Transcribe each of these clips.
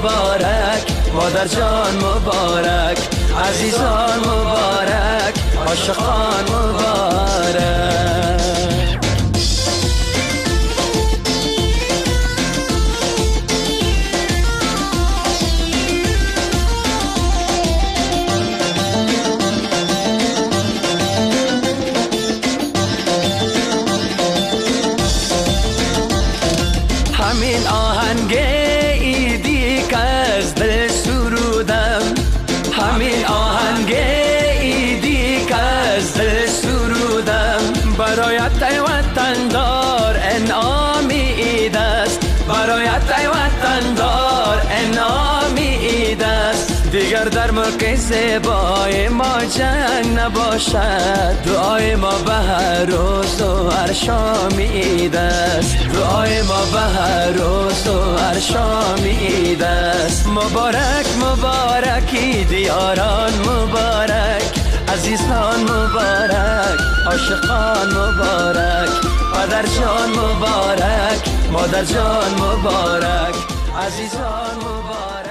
مبارک، مادر جان مبارک، عزیزان مبارک، عاشقان مبارک. همین آهنگ ایدی که از دل سرودم، همین آهنگ ایدی که از دل سرودم، برایت ای وطندار انعامی اید است، برایت ای وطندار انعامی اید است. دیگر در ملک زیبای ما جنگ نباشد، دعای ما به هر روز و هر شام عید است، دعای ما به هر روز و هر شام عید است. مبارک مبارک عید یاران مبارک، عزیزان مبارک، عاشقان مبارک، پدر جان مبارک، مادر جان مبارک، عزیزان مبارک.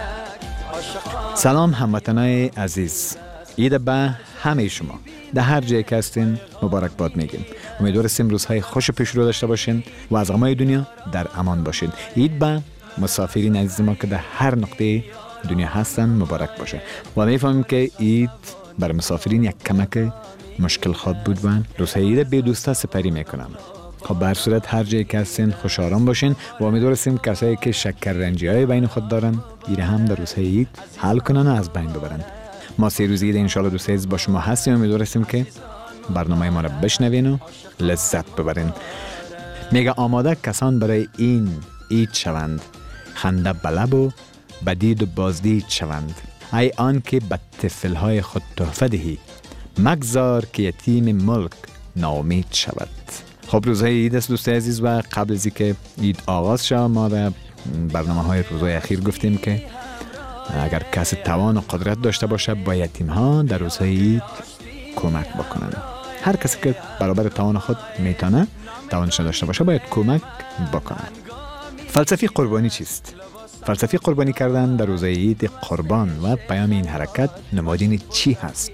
سلام هموطنای عزیز، عید به همه شما در هر جایی که هستین مبارک باد میگیم. امیدوارم روزهای خوش پیش رو داشته باشین و از غمای دنیا در امان باشین. عید به مسافرین عزیز ما که در هر نقطه دنیا هستن مبارک باشه و میفهمیم که عید بر مسافرین یک کمک مشکل خود بود و روزهای عید به دوستا سپری میکنم. خب به هر صورت هر جایی که هستین خوش آرام باشین و امیدوارم کسایی که شکر رنجی های بین خود دارن ایره هم در روزهای عید حل کنن و از بین ببرن. ما 3 روز عید انشالله دوست عزیز با شما هستیم و امیدوارم که برنامه ما رو بشنوین و لذت ببرین. میگه آماده کسان برای این عید شوند، خنده بلب و بدید و بازدید شوند. ای آن که به طفلهای خود تحفه دهی، مگذار که یتیم ملک ناامید شود. خب روزهای عید است دوست عزیز و قبل از اینکه عید آغاز شد ما در برنامه‌های روزهای اخیر گفتیم که اگر کسی توان و قدرت داشته باشه با یتیم‌ها در روزهای عید کمک بکنن. هر کسی که برابر توان خود میتونه توانش داشته باشه باید کمک بکنه. فلسفه قربانی چیست؟ فلسفه قربانی کردن در روزهای عید قربان و پیام این حرکت نمادین چی هست؟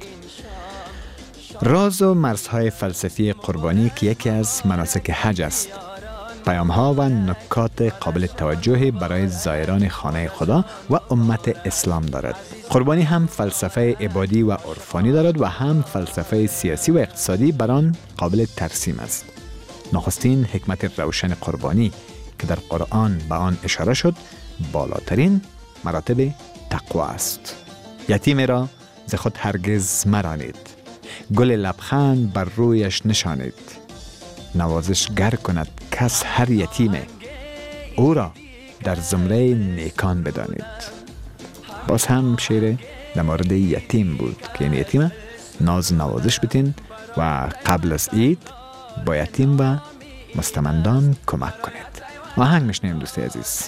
راز و مرزهای فلسفی قربانی که یکی از مناسک حج است. پیام‌ها و نکات قابل توجه برای زائران خانه خدا و امت اسلام دارد. قربانی هم فلسفه عبادی و عرفانی دارد و هم فلسفه سیاسی و اقتصادی بر آن قابل ترسیم است. نخستین حکمت روشن قربانی که در قرآن به آن اشاره شد بالاترین مراتب تقوا است. یتیم را ز خود هرگز مرانید، گل لبخند بر رویش نشانید. نوازشگر کند کس هر یتیمه، او را در زمره نیکان بدانید. باز هم شعر در مورد یتیم بود که این یتیمه ناز نوازش بتین و قبل از عید با یتیم و مستمندان کمک کنید. آهنگ میشنیم دوستی عزیز.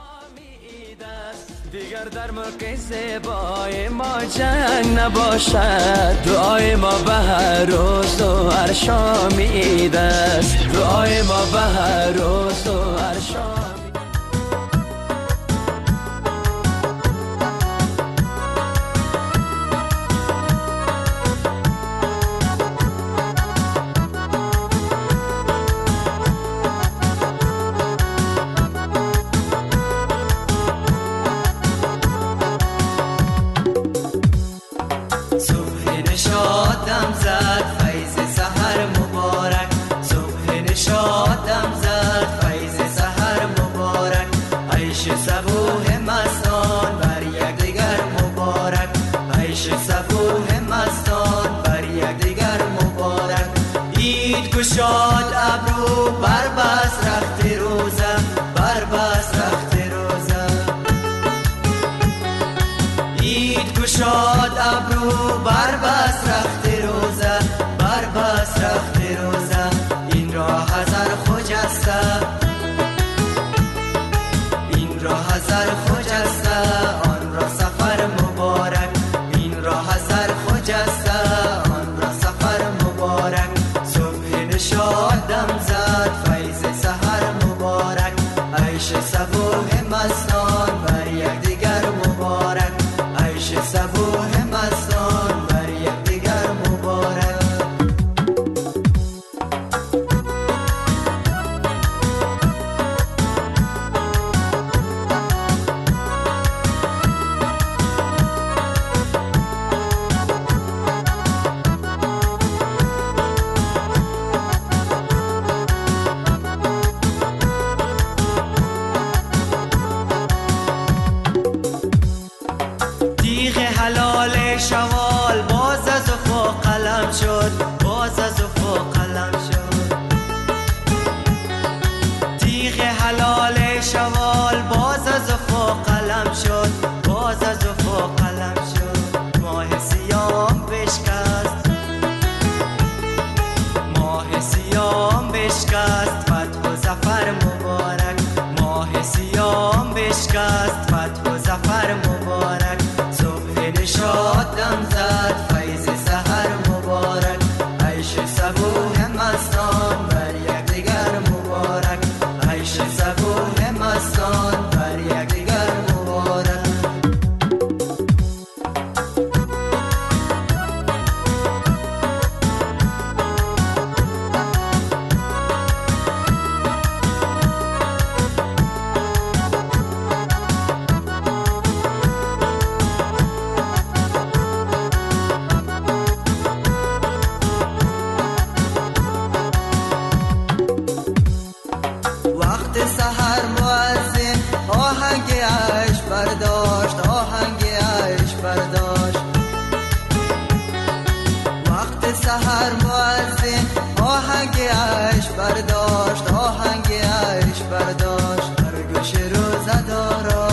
دیگر در ملک زیبای ما جنگ نباشد، دعای ما به هر روز و هر شام عید است، دعای ما به هر روز و هر شام. شاد ابرو بربست رخت روزه، بربست رخت روزه. عید گشاد ابرو بربست رخت روزه، بربست رخت روزه. این راه هزار خجسته، این راه هزار خجسته، آن را سفر مبارک. این راه هزار خجسته، آن را سفر مبارک. شادم زد فیض سحر مبارک، عیش صبوح مستان بر یک دیگر جام بشکست فتح و ظفر مبارک صبح نشاط دم زد فیض سحر مبارک عیش صبوح مستان بر یکدیگر مبارک عیش صبوح مستان بر یکدیگر مبارک سحر مؤذن آهنگ عشق برداشت آهنگ عشق برداشت وقت سحر مؤذن آهنگ عشق برداشت آهنگ عشق برداشت بر گوش روزه‌داران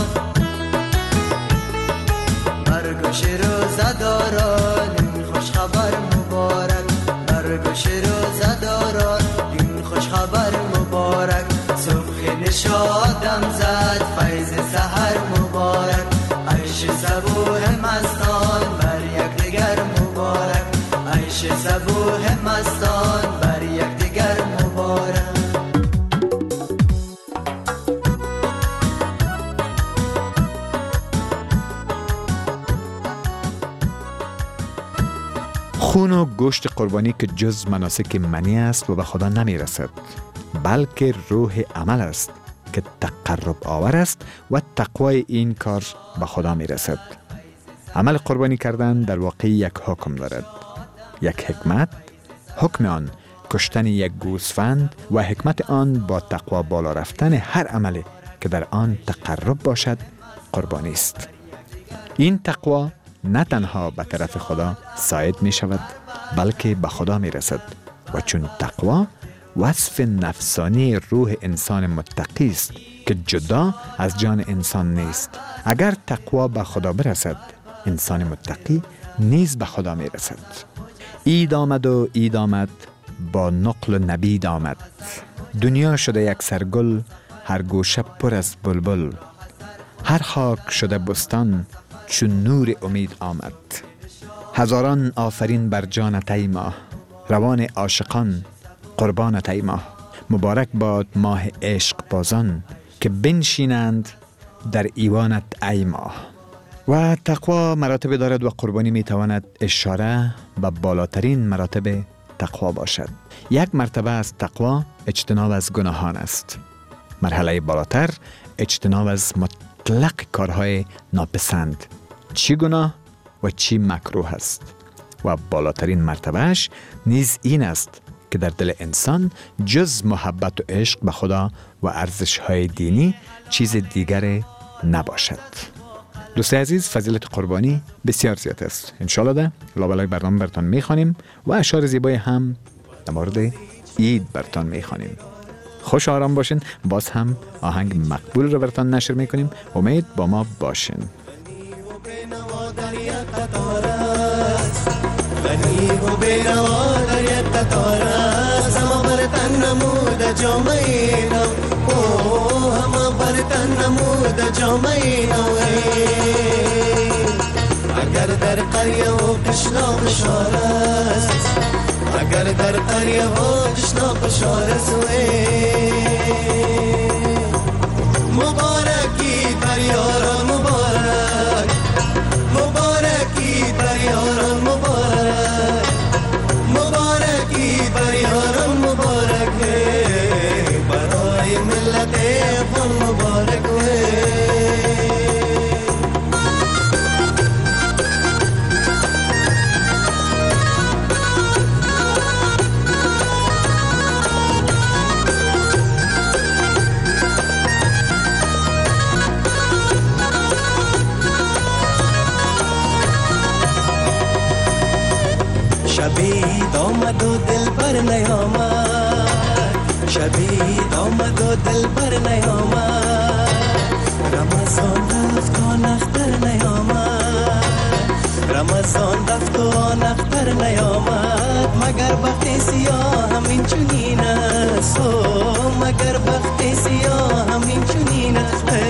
بر گوش روزه‌داران این خوش خبر مبارک بر گوش روزه‌داران این خوش خبر مبارک نشاط دم زد فیض سحر مبارک عیش صبوح مستان بر یکدیگر مبارک عیش صبوح مستان بر یکدیگر مبارک خون و گوشت قربانی که جز مناسک منی است و به خدا نمی رسد، بلکه روح عمل است که تقرب آور است و تقوای این کار به خدا می رسد. عمل قربانی کردن در واقع یک حکم دارد، یک حکمت. حکم آن کشتن یک گوسفند و حکمت آن با تقوا بالا رفتن هر عملی که در آن تقرب باشد قربانی است. این تقوا نه تنها به طرف خدا ساید می شود، بلکه به خدا می رسد و چون تقوا وصف نفسانی روح انسان متقی است که جدا از جان انسان نیست. اگر تقوا به خدا برسد، انسان متقی نیز به خدا می رسد. عید آمد و عید آمد، با نقل و نبید آمد. دنیا شده یک سرگل، هر گوشه پر از بلبل. هر خاک شده بستان، چون نور امید آمد. هزاران آفرین بر جانت ای ماه، روان عاشقان قربانت ای ماه. مبارک باد ماه عشق بازان، که بنشینند در ایوانت ای ماه. و تقوا مراتب دارد و قربانی می تواند اشاره به بالاترین مراتب تقوا باشد. یک مرتبه از تقوا اجتناب از گناهان است. مرحله بالاتر اجتناب از مطلق کارهای ناپسند، چی گناه و چی مکروه است. و بالاترین مرتبهش نیز این است که در دل انسان جز محبت و عشق به خدا و ارزش‌های دینی چیز دیگر نباشد. دوست عزیز، فضیلت قربانی بسیار زیاد است. انشالله ده لابلای برنامه براتون میخوانیم و اشعار زیبای هم در مورد عید براتون میخوانیم. خوش آرام باشین. باز هم آهنگ مقبول رو براتون نشر میکنیم. امید با ما باشین. غنی و بیروا در یک قطار است، همه برتن نمود جامعه نو، همه برتن نمود جامعه نو. اگر در قریه و قشنا بشار است، اگر در قریه و قشنا بشار است، مبارکی بر یاران مبارک، مبارکی بر یاران مبارک، مبارکی بر یاران مبارک، برای ملت افغان مبارک. شبید آمد و دل بر نیامد، شبید آمد و دل بر نیامد، رمضان رفت و نختر نیامد، رمضان رفت و نختر نیامد. مگر بخت سیاه همین چنین است، مگر بخت سیاه همین چنین است.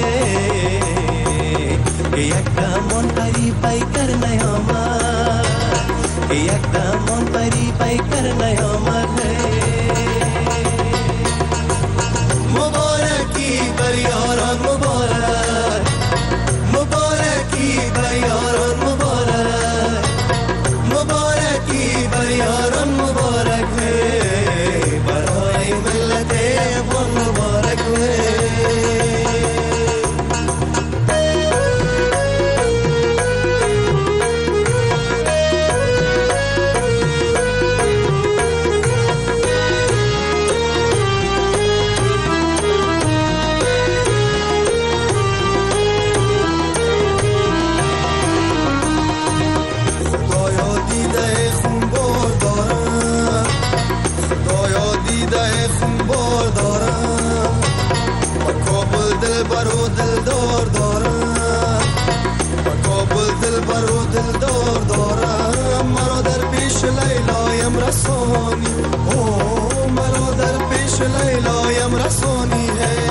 دلدار دارم، با کابل دلبر و دلدار دارم. مرا در پیش لیلایم رسانی، او مرا در پیش لیلایم رسانی.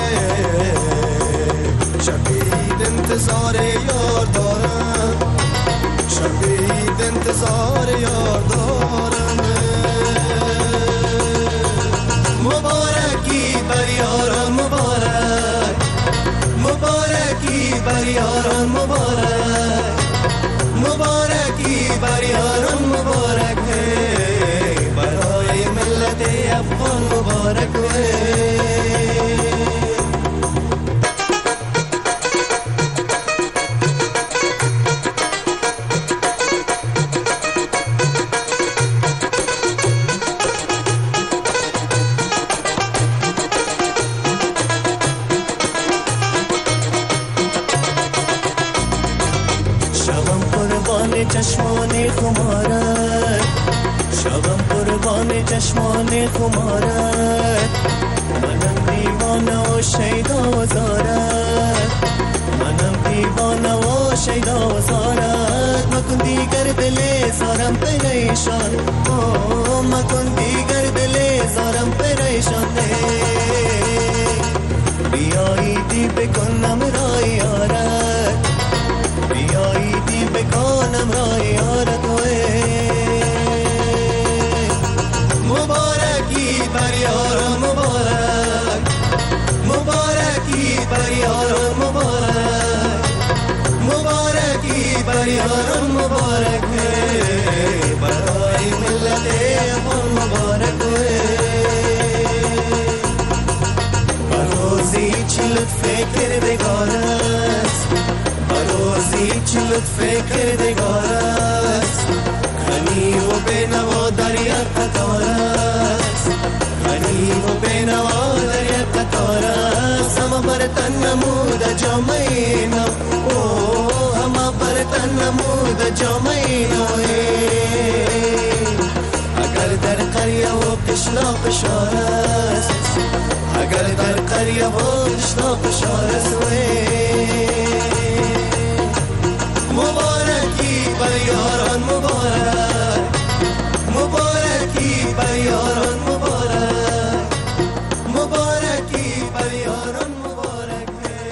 شبید انتظار یار دارم، شبید انتظار یار دارم. مبارکی بر یاران مبارک، مبارکی بر یاران مبارک، مبارکی بر یاران مبارک. برای ملت افغان مبارک. چشمان خمارت، شبم قربان چشمان خمارت. منم دیوانه و شیدا و زارت، منم دیوانه و شیدا و زارت. مکن دیگر دل زارم پریشان، مکن دیگر دل زارم پریشان. بیایی دی بکنم رای یارت، بیایی دی بکنم رای یارت. مبارکی بر یاران مبارک، مبارکی بر یاران مبارک، مبارکی بر یاران مبارک. برای ملت افغان مبارک. بروزی چی لطف کردگار است، بروزی چی لطف کردگار است. غنی و بینوا در یک قطار است، غنی و بینوا در یک قطار است. همه بر تن نمود جامعه نو، همه بر تن نمود جامعه نو. اگر در قریه و قشلاق شار است، اگر در قریه و قشلاق شار است. مبارکی بر یاران مبارک، مبارکی بر یاران مبارک، مبارکی بر یاران مبارک.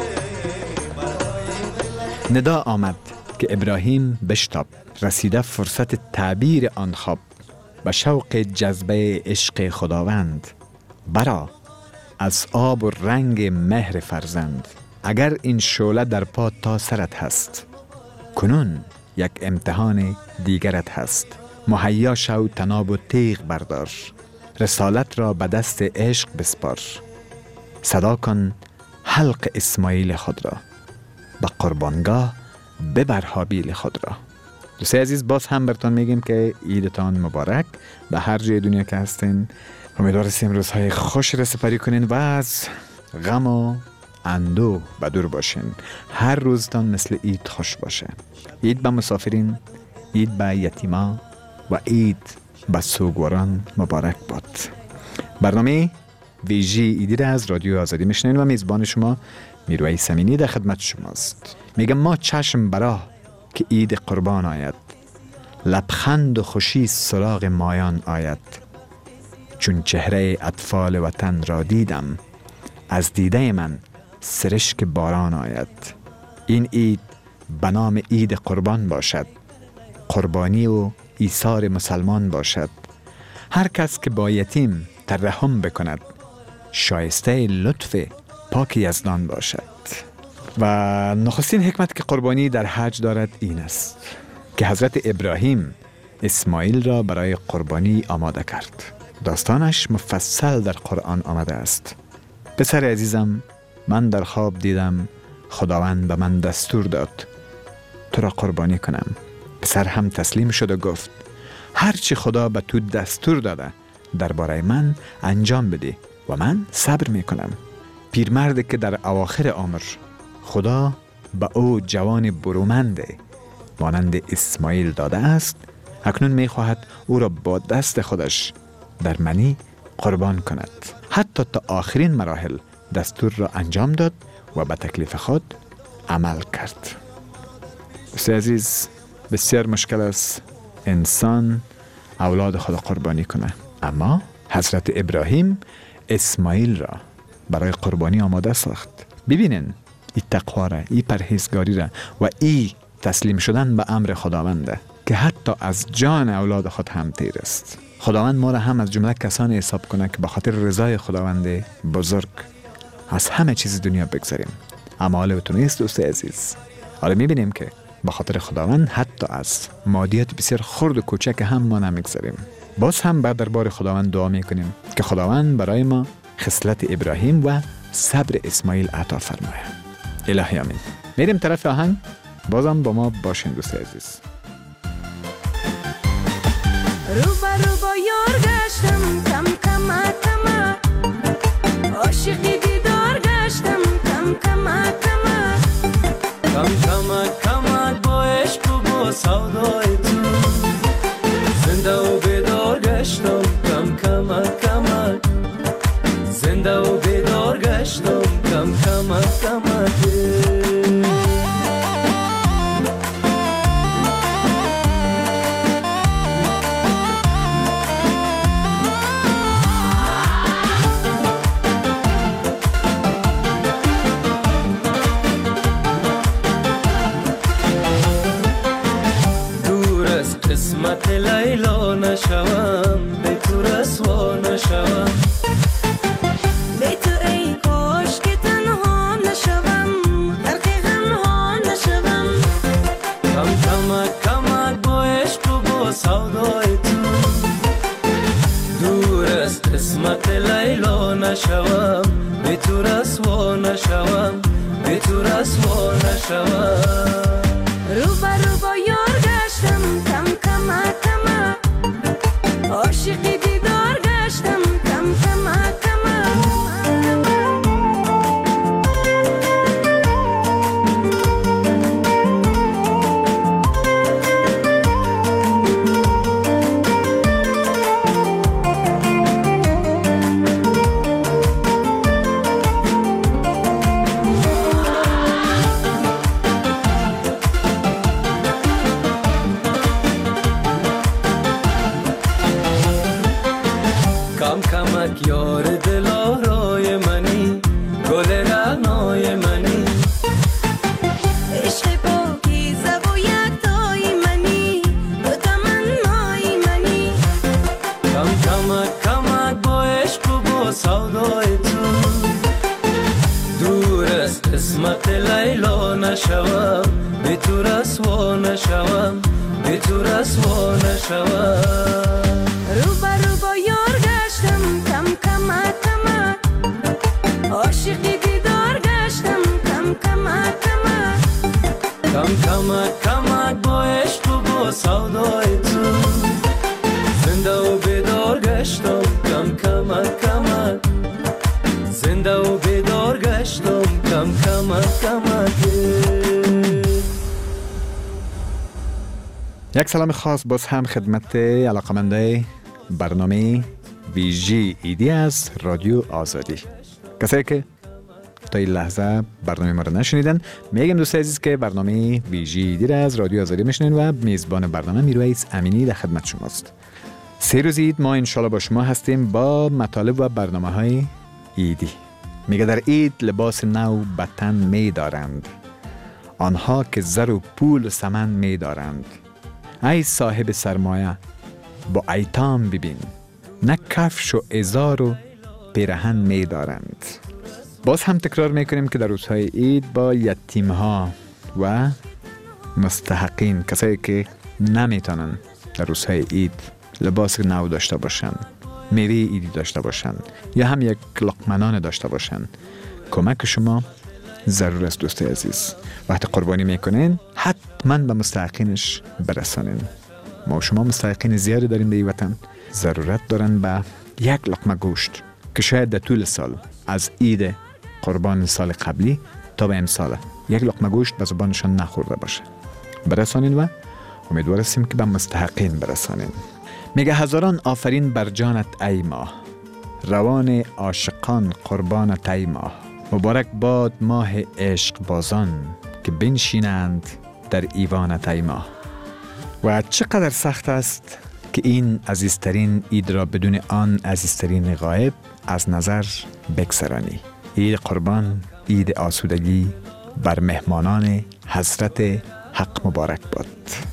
ندا آمد که ابراهیم بشتاب، رسیده فرصت تعبیر آن خواب. به شوق جذبه عشق خداوند، برا از آب و رنگ مهر فرزند. اگر این شعله در پا تا سرت هست، کنون یک امتحان دیگرت هست. مهیا شو تناب و تیغ بردار، رسالت را به دست عشق بسپار. صدا کن حلق اسماعیل خود را، به قربانگاه ببر حابیل خود را. دوستای عزیز، باز هم براتون میگیم که عیدتان مبارک به هر جای دنیا که هستین. امیدوار هستیم روزهای خوش را سپری کنین و از غم و اندوه به دور باشین. هر روزتان مثل عید خوش باشه. عید به مسافرین، عید به یتیما و عید به سوگواران مبارک باد. برنامه ویژه ایدی را از رادیو آزادی میشنین و میزبان شما میرویس امینی در خدمت شماست. میگم ما چشم براه که عید قربان آید، لبخند و خوشی سراغ مایان آید. چون چهره اطفال وطن را دیدم، از دیده من سرشک باران آید. این عید به نام عید قربان باشد، قربانی و ایثار مسلمان باشد. هر کس که با یتیم ترحم بکند، شایسته لطف پاک یزدان باشد. و نخستین حکمت که قربانی در حج دارد این است که حضرت ابراهیم اسماعیل را برای قربانی آماده کرد. داستانش مفصل در قرآن آمده است. پسر عزیزم، من در خواب دیدم خداوند به من دستور داد تو را قربانی کنم. پسر هم تسلیم شد و گفت هرچی خدا به تو دستور داده درباره من انجام بده و من صبر میکنم. پیرمرد که در اواخر عمر خدا به او جوان برومند مانند اسماعیل داده است، اکنون میخواهد او را با دست خودش در منی قربان کند. حتی تا آخرین مراحل دستور را انجام داد و به تکلیف خود عمل کرد. دوست عزیز، بسیار مشکل است انسان اولاد خود قربانی کنه، اما حضرت ابراهیم اسماعیل را برای قربانی آماده ساخت. ببینین این تقوا را، این پرهیزگاری را و این تسلیم شدن به امر خداونده که حتی از جان اولاد خود هم تیر است. خداوند ما را هم از جمله کسانی حساب کنه که به خاطر رضای خداوند بزرگ از همه چیز دنیا بگذاریم. اما حالا تو نیست دوست عزیز. حالا میبینیم که به خاطر خداوند حتی از مادیات بسیار خرد و کوچک هم ما نمیگذاریم. باز هم بعد دربار خداوند دعا میکنیم که خداوند برای ما خصلت ابراهیم و صبر اسماعیل عطا فرماید. الهی آمین. میریم طرف آهنگ، بازم با ما باشین دوست عزیز. رو با یار گشتم کم کم کم، عاشقی دیدار گشتم کم کم کم، کم کم کم با عشق و با سودای تو، زنده و بیدار گشتم کم کم کم، زنده و بیدار گشتم کم کم کم. قسمت لیلا نشوم، به تو رسوا نشوم، به تو ای کاش که تنها نشوم، غرق غمها نشوم، کم کمک کمک با عشق و با سودای تو، دور از قسمت لیلا نشوم، به تو رسوا نشوم، به تو رسوا نشوم. رو با یار گشتم کم کم کم، عاشقی دیدار گشتم کم کم کم. کم کمک یار دلارای منی، گل رعنای منی، عشق پاکیزه و یکتای منی، تو تمنای منی، کم کمک کمک با عشق و با سودای تو، دور از قسمت لیلا نشوم، به تو رسوا نشوم، به تو رسوا نشوم. رو با یار گشتم کم کم کم، عاشقی دیدار گشتم کم کم کم، کم کمک کمک با عشق و با سودای تو، زنده و بیدار گشتم کم کمک کمک، زنده و بیدار گشتم کم کمک کمک. یک سلام خاص باز هم خدمت علاقمنده برنامه ویژی ایدی از رادیو آزادی. کسایی که تا این لحظه برنامه ما رو نشنیدن، میگم دوست عزیز که برنامه ویژی ایدی را از رادیو آزادی میشنین و میزبان برنامه میرویس امینی در خدمت شماست. 3 روز عید ما انشالله با شما هستیم با مطالب و برنامه های ایدی. میگه در عید لباس نو به تن میدارند، آنها که زر و پول و سمن میدارند. ای صاحب سرمایه با ایتام ببین، نه کفش و ازار و پیرهن میدارند. باز هم تکرار میکنیم که در روزهای عید با یتیمها و مستحقین، کسایی که نمیتونن در روزهای عید لباس نو داشته باشن، میوه عیدی داشته باشن یا هم یک لقمه نان داشته باشن، کمک شما ضرور است دوست عزیز. وقتی قربانی میکنین حتما به مستحقینش برسانین. ما و شما مستحقین زیادی داریم در این وطن، ضرورت دارن به یک لقمه گوشت که شاید در طول سال از عید قربان سال قبلی تا به امسال یک لقمه گوشت به زبانشان نخورده باشه. برسانین و امیدوار هستیم که به مستحقین برسانین. میگه هزاران آفرین بر جانت ای ماه، روان عاشقان قربانت ای ماه. مبارک باد ماه عشق بازان که بنشینند در ایوان تیما. و چقدر سخت است که این عزیزترین عید را بدون آن عزیزترین غایب از نظر بگذرانی. عید قربان، عید آسودگی بر مهمانان حضرت حق مبارک باد.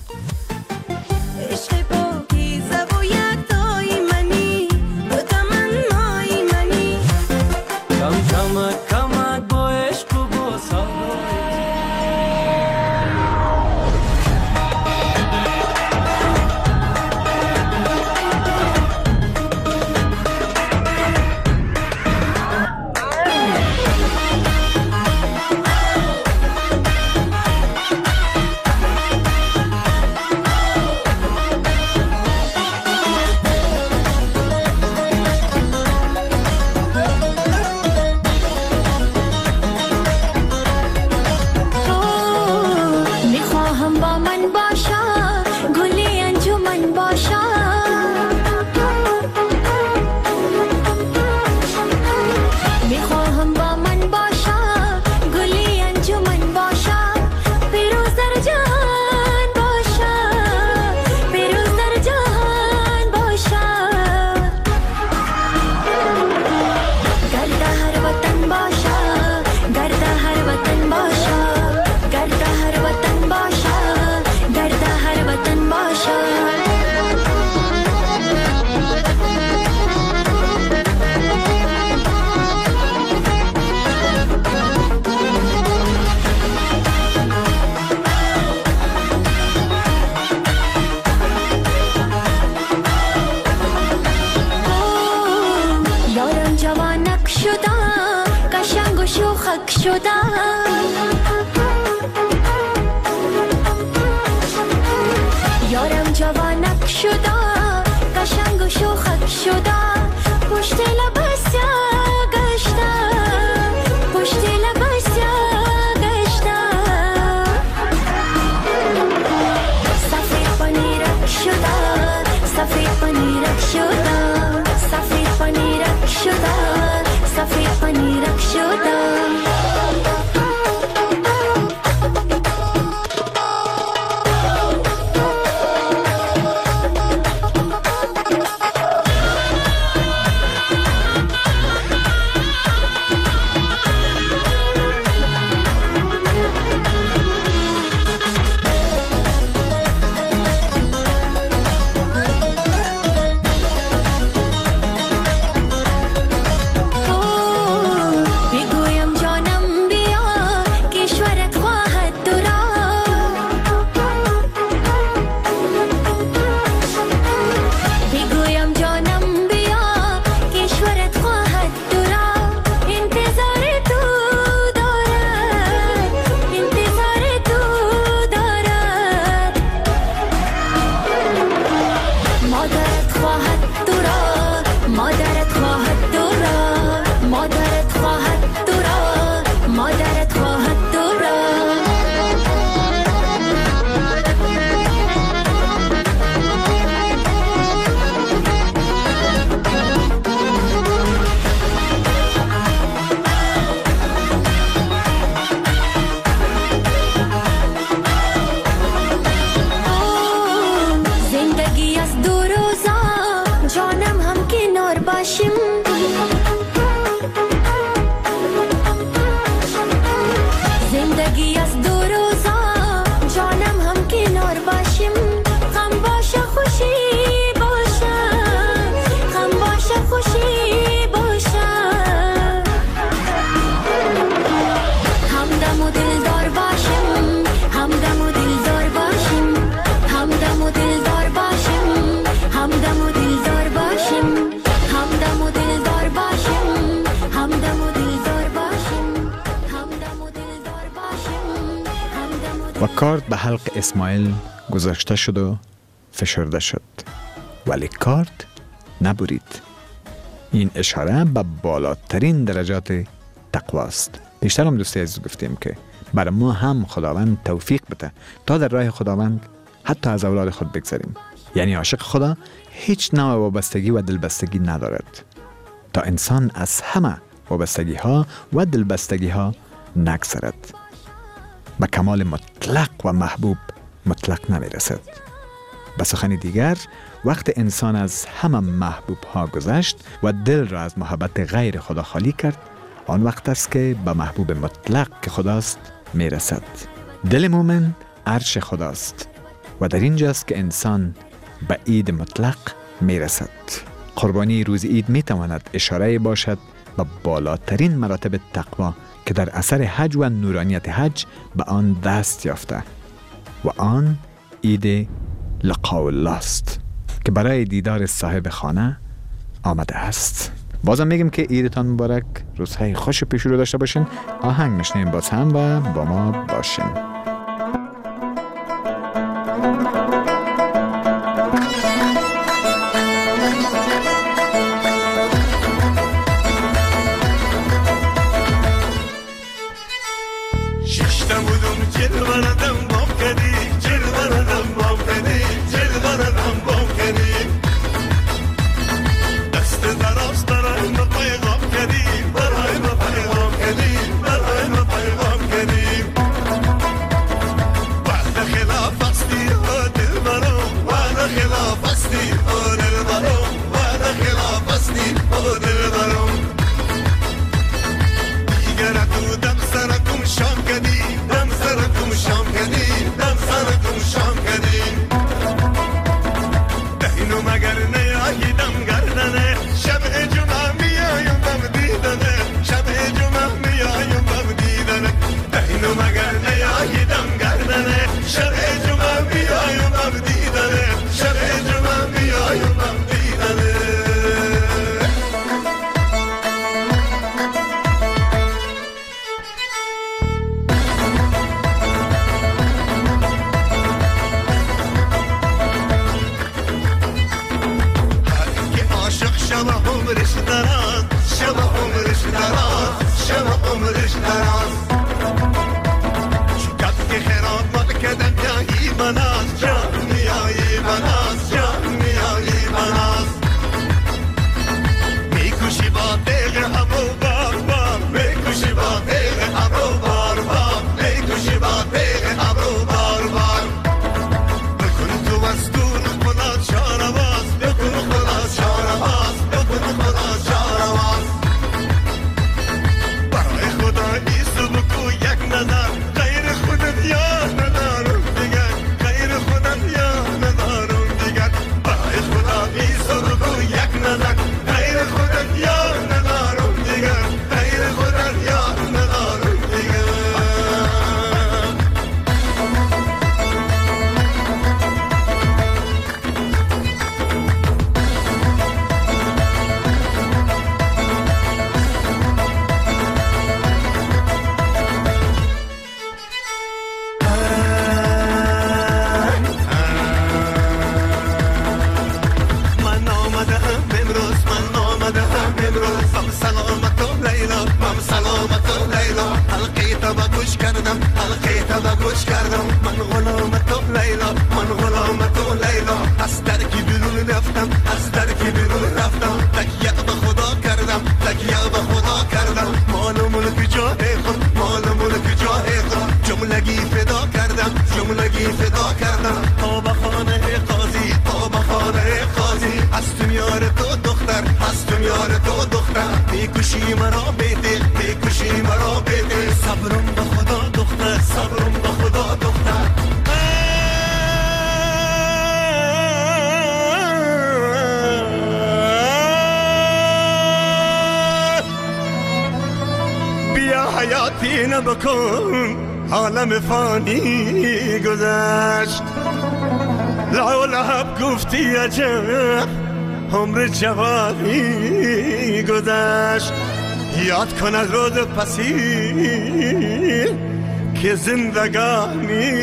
یارم جوانک شده قشنگ و شوخک شده پشت لباس گشته پشت لباس گشته سفید پنیرک شده سفید پنیرک شده سفید پنیرک شده سفید پنیرک شده و کارت به حلق اسماعیل گذاشته شد و فشرده شد، ولی کارت نبرید. این اشاره به بالاترین درجات تقواست. بیشتر هم دوستی عزیز گفتیم که برای ما هم خداوند توفیق بده تا در راه خداوند حتی از اولاد خود بگذاریم. یعنی عاشق خدا هیچ نوع وابستگی و دلبستگی ندارد تا انسان از همه وابستگی ها و دلبستگی ها نگذرد. به کمال مطلق و محبوب مطلق نمی رسد. به سخن دیگر، وقت انسان از همه محبوب ها گذشت و دل را از محبت غیر خدا خالی کرد، آن وقت است که به محبوب مطلق که خداست می رسد. دل مومن عرش خداست و در اینجاست که انسان به عید مطلق می رسد. قربانی روز عید می تواند اشاره باشد به بالاترین مراتب تقوا که در اثر حج و نورانیت حج به آن دست یافته و آن عید لقاء الله است که برای دیدار صاحب خانه آمده است. بازم میگم که عیدتان مبارک، روزهای خوش پیش رو داشته باشین. آهنگ میشنیم باز هم و با ما باشین. حیاتی نبکن عالم فانی گذشت لا لحب گفتی عجب عمر جوانی گذشت یاد کن از روز پسی که زندگانی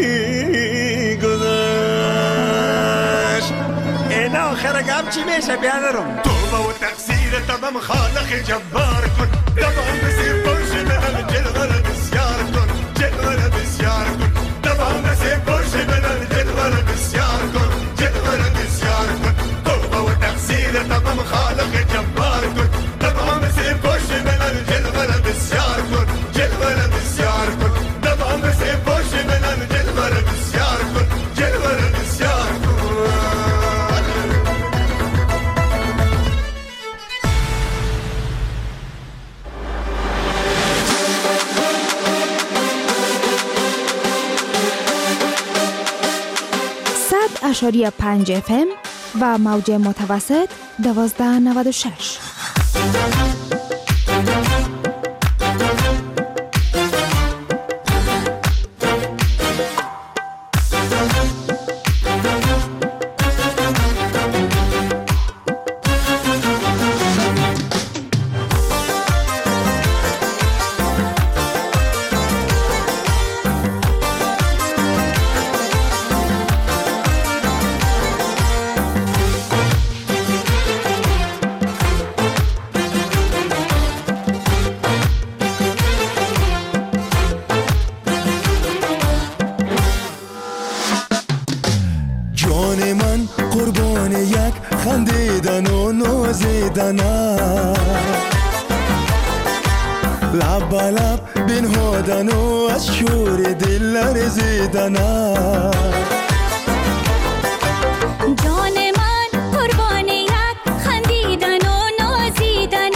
گذشت این آخر گم چی میشه بیادرم توبه و تقصیر تمام خالق جبار کن تمام بسیر پرش بدن جلوه بسیار کن جلوه بسیار کن تمام بسیر پرش بدن جلوه بسیار کن جلوه بسیار کن توبه و تقصیر تمام خالق جبار کن تمام بسیر پرش بدن FM و موج متوسط 1296. جان من قربان یک خندیدن و نازیدن، لب به لب بنهادن و از شور دل لرزیدن. جان من قربان یک خندیدن و نازیدن،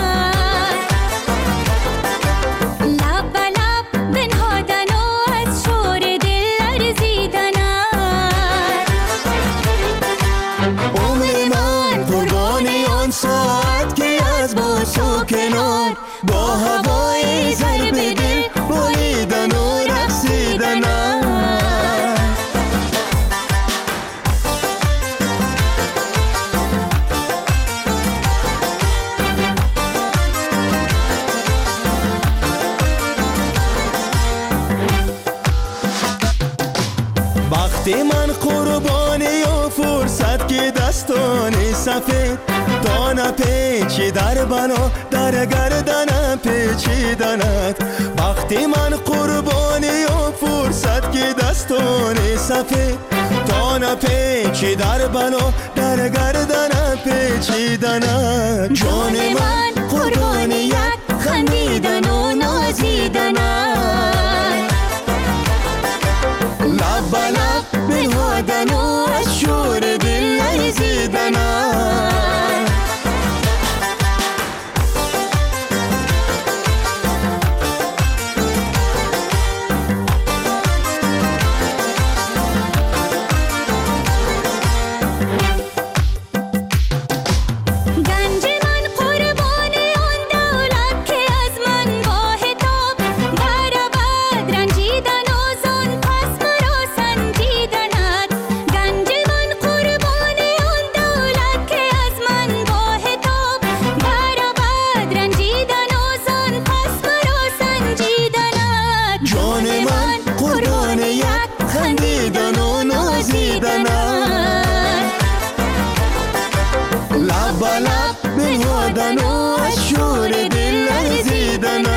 لب به لب بنهادن و از شور دل لرزیدن. عمر من قربان آن ساعت که از بوس و کنار با هوای ضرب دل بریدن و رقصیدن. وقتی من قربانی و فرصت که دستان سفید دانه پیچی در بنا در گردن پیچیدند. وقتی من قربانی و فرصت که دستان سفید دانه پیچی در بنا در گردن پیچیدند. جان من قربانی یک خندیدن و نازیدن، لب به لب بنهادن و از شور دل لرزیدن. گنج من قربان آن دولت که از من با حتاب برابد رنجیدن و زان پس مرا سنجیدند. گنج من قربان آن دولت که از من با حتاب برابد رنجیدن و زان پس مرا سنجیدند. جان من قربان یک خندیدن و نازیدن، لب به لب بنهادن و از شور دل لرزیدن.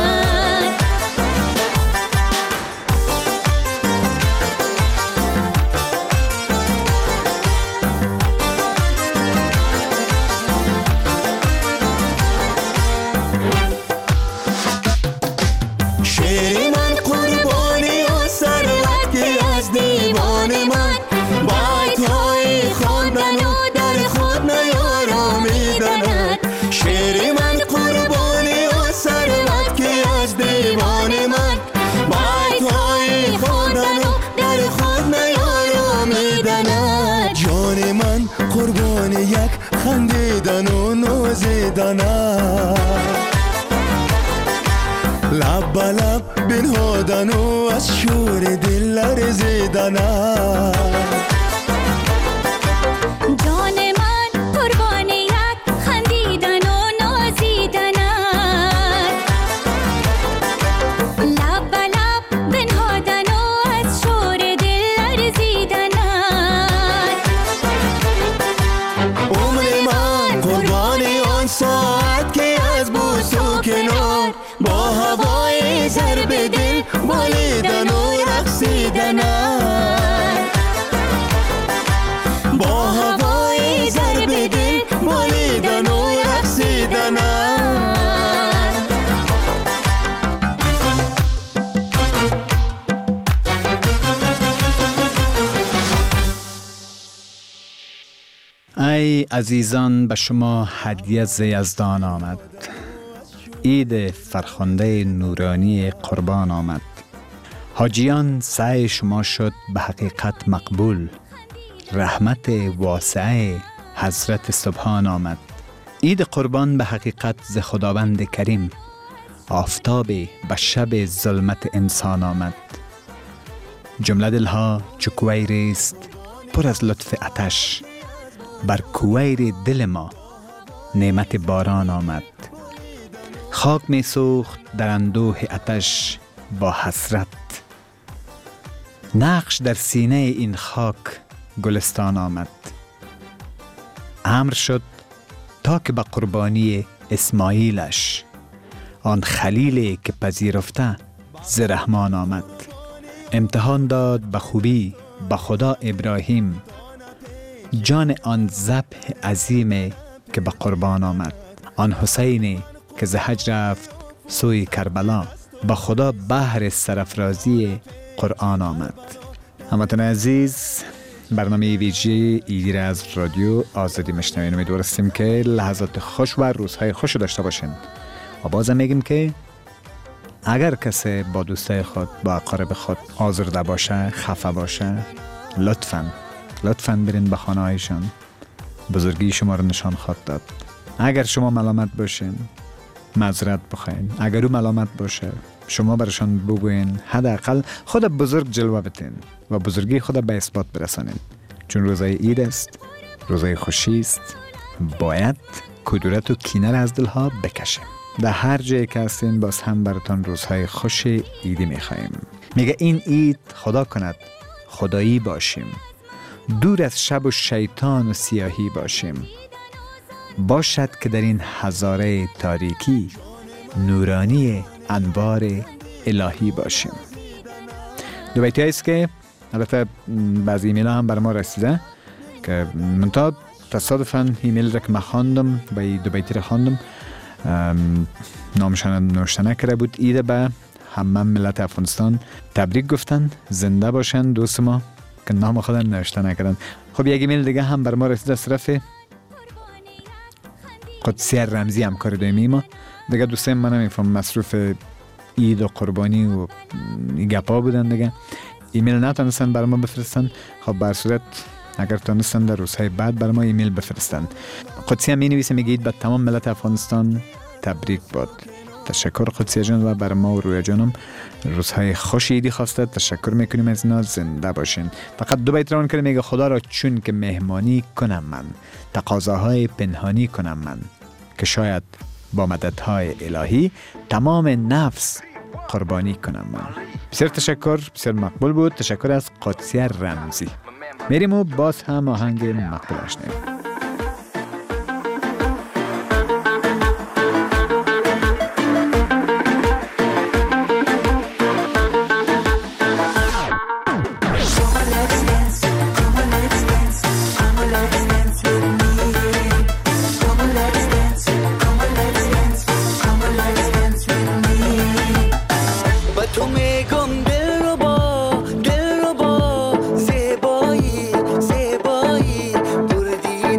شعر من قربانی و ثروت که از دیوان من بیت‌های خواندن و در خود نیارامیدند. شعر من قربانی و ثروت که از دیوان من بیت‌های خواندن و در خود نیارامیدند. جان من قربان یک خندیدن و نازیدن، لب به لب بنهادن و از شور دل لرزیدن. جان من قربان یک خندیدن و نازیدن، لب به لب بنهادن و از شور دل لرزیدن. عمر من قربان آن ساعت که از بوس و کنار با هوای ضرب دل بریدن و رقصیدن. با هوای ضرب دل بریدن و رقصیدن. ای عزیزان، به شما هدیه ز یزدان آمد. عید فرخنده نورانی قربان آمد. حاجیان سعی شما شد به حقیقت مقبول. رحمت واسعه حضرت سبحان آمد. عید قربان به حقیقت ز خداوند کریم، آفتاب به شب ظلمت انسان آمد. جمله دلها چو کویر است پر از لطف آتش، بر کویر دل ما نعمت باران آمد. خاک می سوخت در اندوه آتش با حسرت، نقش در سینه این خاک گلستان آمد. امر شد تا که به قربانی اسماعیلش، آن خلیلی که پذیرفته ز رحمان آمد. امتحان داد به خوبی به خدا ابراهیم، جان آن ذبح عظیم که به قربان آمد. آن حسینی که ز حج رفت سوی کربلا، به خدا بحر سرافرازی قرآن آمد. هموطن عزیز، برنامه ویژه ایدی را از رادیو آزادی میشنوین. امیدوار هستیم که لحظات خوش و روزهای خوش رو داشته باشین. و بازم میگیم که اگر کسی با دوستای خود با اقارب خود آزرده باشه، خفه باشه، لطفاً برین به خانه هایشان، بزرگی شما رو نشان خواهد داد. اگر شما ملامت باشین معذرت بخواین، اگر او ملامت باشه شما برشان بگوین، حداقل خود بزرگ جلوه بتین و بزرگی خود به اثبات برسانین. چون روزای عید است، روزای خوشی است، باید کدورت و کینه را از دلها بکشیم. در هر جایی که هستین باز هم براتان روزهای خوش عیدی میخواییم. میگه این عید خدا کند خدایی باشیم، دور از شب و شیطان و سیاهی باشیم. باشد که در این هزاره تاریکی، نورانی انوار الهی باشیم. دو بیتی هاییست که البته بعضی ایمیل هم بر ما رسیده که منتها تصادفاً ایمیل را که من خواندم به دو بیتی را خواندم، نامشان نوشته نکرده بود. ایده به همه ملت افغانستان تبریک گفتن، زنده باشن دوست ما که نام خودن نوشته نکردن. خب یک ایمیل دیگه هم بر ما رسیده از طرف قدسی رمزی، همکار دائمی ما. دیگه دوستای من نمیفهم مصروف عید و قربانی و گپا بودن، دیگه ایمیل نتونستن بر ما بفرستن. خب بر صورت اگر تونستن در روزهای بعد بر ما ایمیل بفرستن. قدسی هم می نویسه، میگید به تمام ملت افغانستان تبریک باد. تشکر قدسی جان و بر ما و رویا جانم روزهای خوش عیدی خواسته. تشکر میکنیم از اینا، زنده باشین. فقط دو بیت ران کنیم، میگه خدا را چون که مهمانی کنم من، تقاضاهای پنهانی کنم من، که شاید با مددهای الهی تمام نفس قربانی کنم من. بسیار تشکر، بسیار مقبول بود. تشکر از قدسی رمزی. میریم و باز هم آهنگ مقبول اشنیم. زیبایی بردی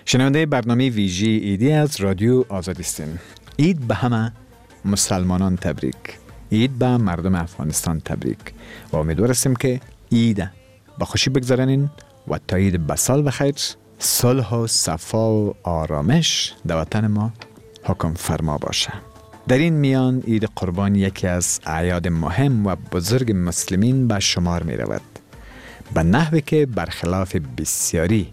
شنونده برنامه ویژه ایدی از رادیو آزادی هستین. عید به همه مسلمانان تبریک. عید به مردم افغانستان تبریک و امیدوار هستیم که عید با خوشی بگذرانین و تا عید به سال بخیر، صلح و صفا و آرامش در وطن ما حکم فرما باشه. در این میان عید قربان یکی از اعیاد مهم و بزرگ مسلمین به شمار می رود، به نحوی که برخلاف بسیاری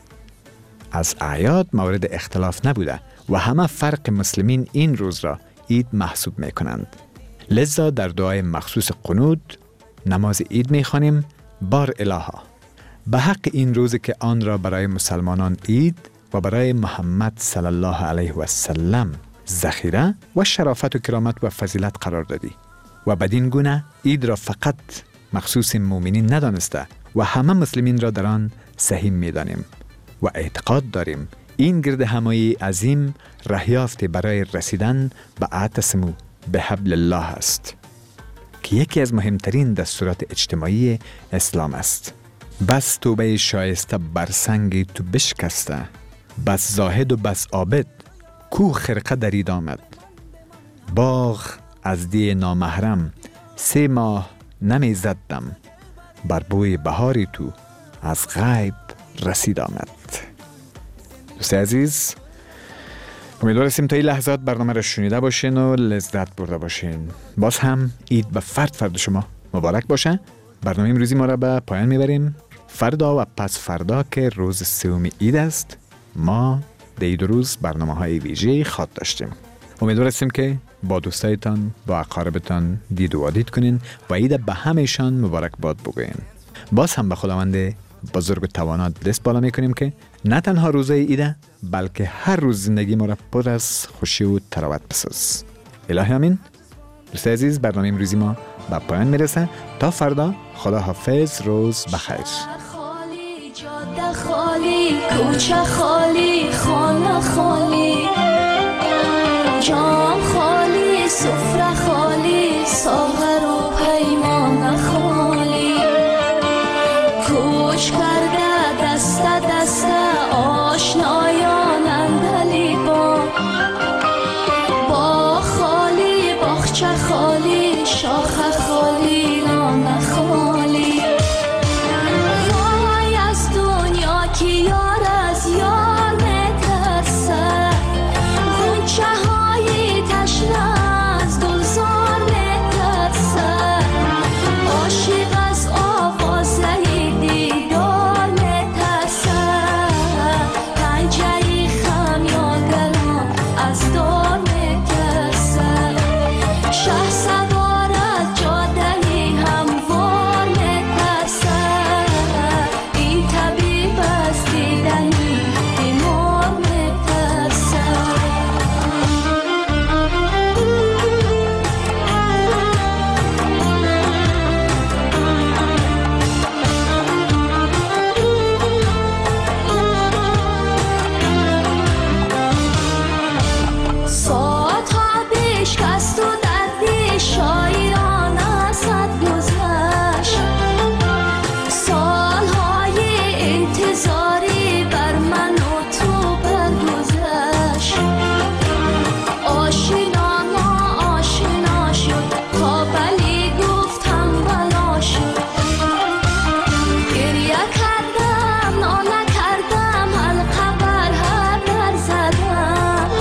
از اعیاد مورد اختلاف نبوده و همه فرق مسلمین این روز را عید محسوب می کنند. لذا در دعای مخصوص قنوت نماز عید می خوانیم: بار الها به حق این روزی که آن را برای مسلمانان عید و برای محمد صلی الله علیه و سلم ذخیره و شرافت و کرامت و فضیلت قرار دادی و بدین گونه عید را فقط مخصوص مؤمنین ندانسته و همه مسلمین را در آن سهیم می دانیم و اعتقاد داریم این گرد همایی عظیم راهیافتی برای رسیدن به اعتصموا بحبل الله است که یکی از مهمترین دستورات اجتماعی اسلام است. بس توبه شایسته بر سنگ تو بشکسته، بس زاهد و بس عابد کو خرقه درید آمد. باغ از دی نامحرم 3 ماه نمی زدم، بر بوی بهاری تو از غیب رسید آمد. دوست عزیز، امیدوار هستیم تا این لحظات برنامه را شنیده باشین و لذت برده باشین. باز هم عید به فرد شما مبارک باشه. برنامه امروزی ما را به پایان میبریم. فردا و پس فردا که روز 3 عید است، ما در این 2 روز برنامه های ویژه خواد داشتیم. امیدوار هستیم که با دوستایتان، با اقاربتان دید و دید کنین و عید به همهشان مبارک باد بگوین. باز هم به خداوند بزرگ و توانا دست بالا میکنیم که نه تنها روزه عیده بلکه هر روز زندگی ما را پر از خوشی و تراوت بساز. الهی آمین. دوست عزیز، برنامه امروزی ما به پایان میرسه. تا فردا، خدا حافظ، روز بخیر. خالی، جاده خالی، کوچه خالی، خانه خالی، جام خالی، سفره خالی، ساغر و پیمان خالی، کوچ کرده دست دست آشنایان اندلی با خالی، باغچه خالی، شاخه خالی، نان خالی. وای از دنیا که یار از یار میترسه، غنچه های تشنه از گلزار میترسه، عاشق از آوازه دیدار میترسه، پنجه خمیازگران از دار میترسه، شه سوار از جاده هموار میترسه، این طبیب از دیدن بیمار میترسه. ساعتها بشکست و دردی شاعران ازت گذشت، سالهای انتظاری بر من و تو برگذشت، آشنا ناآشنا شد تا بلی گفتم بلا شد، گریه کردم ناله کردم حلقه بر هر در زدم،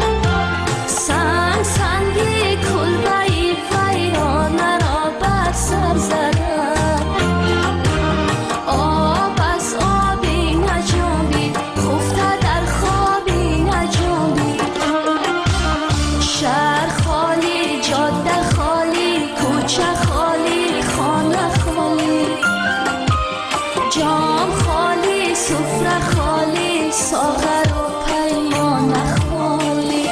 سنگ سنگی کلبه‌ای ویرانه را بر سر زدم، آب از آبی نجنبید خفته در خوابی نجنبید، شهر خالی، جاده خالی، کوچه خالی، خانه خالی، جام خالی، سفره خالی، ساغر و پیمان خالی.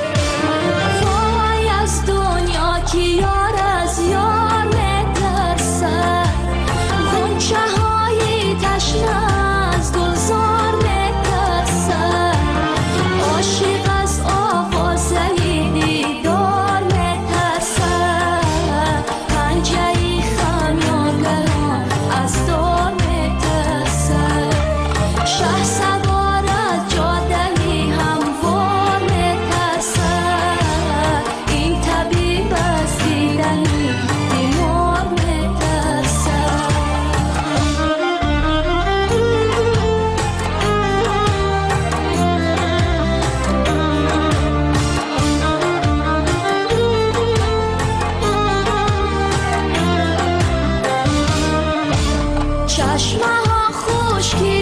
وای از دنیا که یار از یار میترسه، غنچه های تشنه از گلزار میترسه، عاشق از آوازه دیدار میترسه، پنجه خمیازگران از دار میترسه، شه سوار از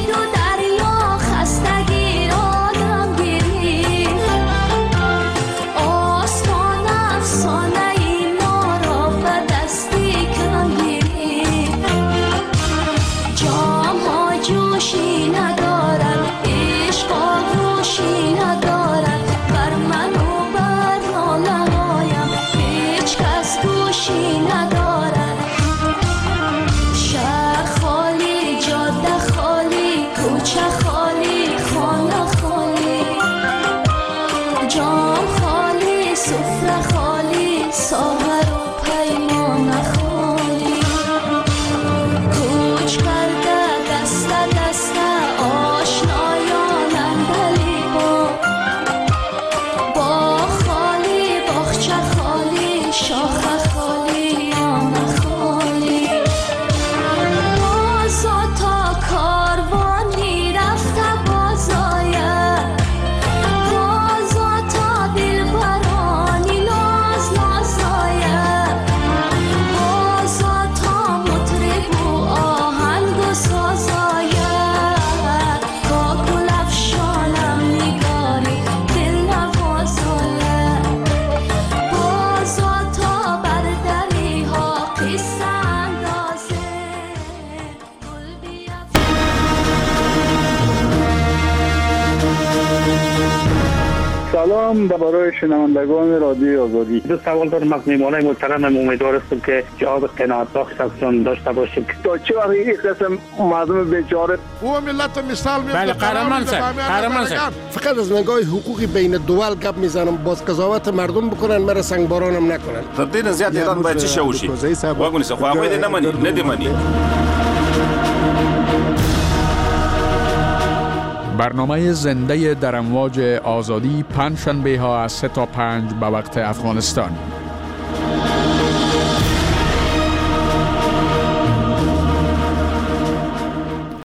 سلام برای شنوندگان رادیوی آزادی. دو سوال دارم از میهمانای محترم. امیدوار هستم که جواب قناعت بخش ازشون داشته باشیم. تا چه وقت این قسم مردم بیچاره او ملت مثال میاد. بله قهرمان صاحب. فقط از نگاه حقوقی بین دول گپ میزنم، باز قضاوت مردم بکنن، مرا سنگبارانم نکنن. تر دین زیاد ایران باید چی شوشی؟ واگونی سه خواهی ده نمانی ندیمانی. برنامه زنده در امواج آزادی پنج شنبه ها از 3 تا 5 به وقت افغانستان.